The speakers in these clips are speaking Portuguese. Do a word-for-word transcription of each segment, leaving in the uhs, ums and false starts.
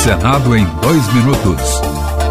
Senado em dois minutos.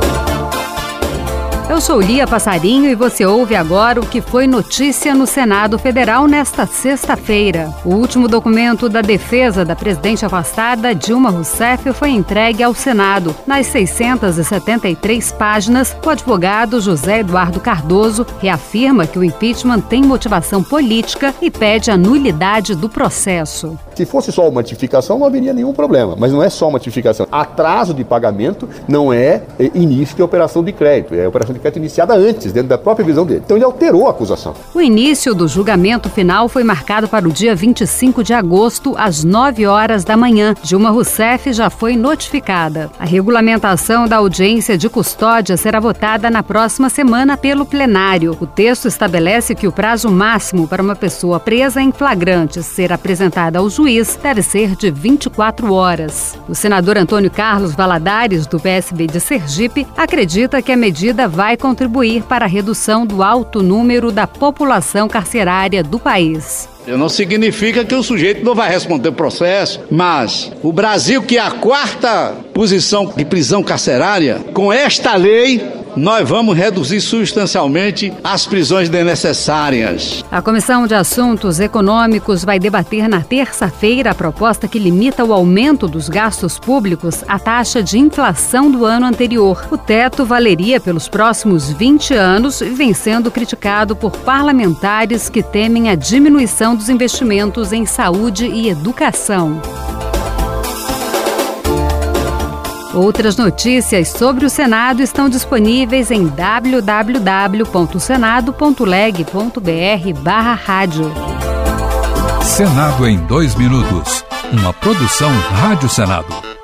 Eu sou Lia Passarinho e você ouve agora o que foi notícia no Senado Federal nesta sexta-feira. O último documento da defesa da presidente afastada, Dilma Rousseff, foi entregue ao Senado. Nas seiscentas e setenta e três páginas, o advogado José Eduardo Cardoso reafirma que o impeachment tem motivação política e pede a nulidade do processo. Se fosse só uma notificação, não haveria nenhum problema, mas não é só uma notificação. Atraso de pagamento não é início de operação de crédito, é operação de crédito iniciada antes, dentro da própria visão dele. Então ele alterou a acusação. O início do julgamento final foi marcado para o dia vinte e cinco de agosto, às nove horas da manhã. Dilma Rousseff já foi notificada. A regulamentação da audiência de custódia será votada na próxima semana pelo plenário. O texto estabelece que o prazo máximo para uma pessoa presa em flagrante ser apresentada ao juiz deve ser de vinte e quatro horas. O senador Antônio Carlos Valadares, do P S B de Sergipe, acredita que a medida vai contribuir para a redução do alto número da população carcerária do país. Não significa que o sujeito não vai responder o processo, mas o Brasil, que é a quarta posição de prisão carcerária, com esta lei, nós vamos reduzir substancialmente as prisões desnecessárias. A Comissão de Assuntos Econômicos vai debater na terça-feira a proposta que limita o aumento dos gastos públicos à taxa de inflação do ano anterior. O teto valeria pelos próximos vinte anos e vem sendo criticado por parlamentares que temem a diminuição dos investimentos em saúde e educação. Outras notícias sobre o Senado estão disponíveis em w w w ponto senado ponto leg ponto b r barra rádio. Senado em dois minutos. Uma produção Rádio Senado.